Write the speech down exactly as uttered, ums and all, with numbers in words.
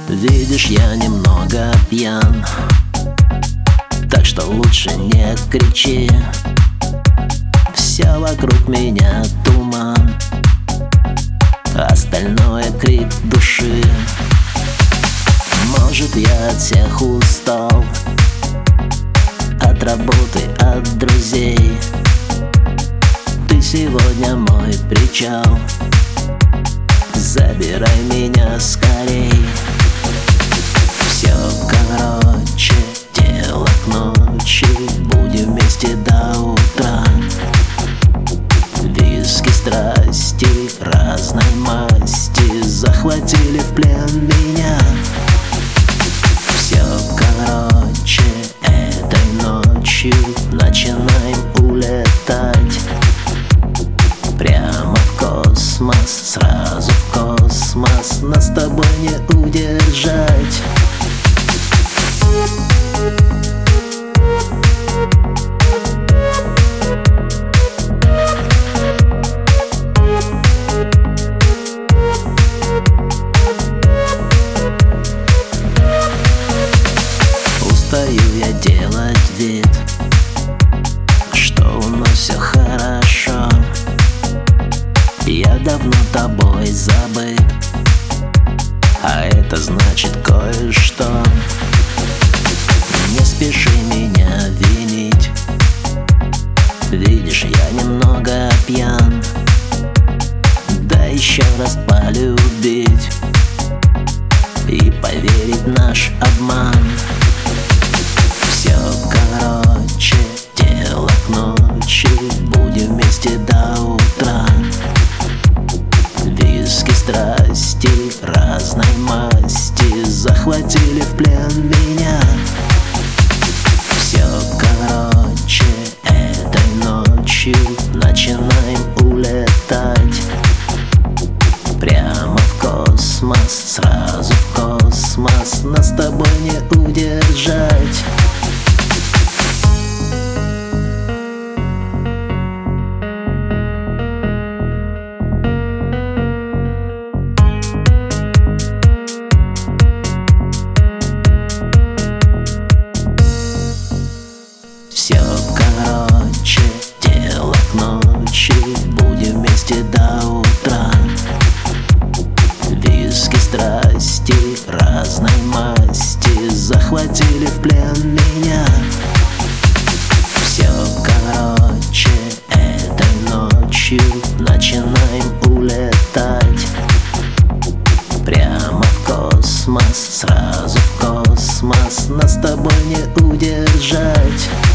Видишь, я немного пьян, так что лучше не кричи. Все вокруг меня туман, остальное крик души. Может, я от всех устал, от работы, от друзей. Ты сегодня мой причал, забирай меня скорей. Все короче, дело к ночи, будем вместе до утра. Виски, страсти разной масти захватили в плен меня. Все короче, этой ночью начинаем улетать прямо в космос, сразу в космос. Нас с тобой не удержать. Устаю я делать вид, что у нас все хорошо. Я давно тобой забыт, а это значит кое-что. Не спеши меня винить, видишь, я немного пьян. Да еще раз полюбить и поверить в наш обман. Все короче, дело к ночи, будем вместе до утра. Виски, страсти разной масти захватили в плен меня. Все короче, этой ночью начинаем улетать прямо в космос, сразу в космос. Нас с тобой не удержать. Все короче, дело к ночи, будем вместе до утра. Виски, страсти разной масти захватили в плен меня. Все короче, этой ночью начинаем улетать прямо в космос, сразу в космос. Нас с тобой не удержать.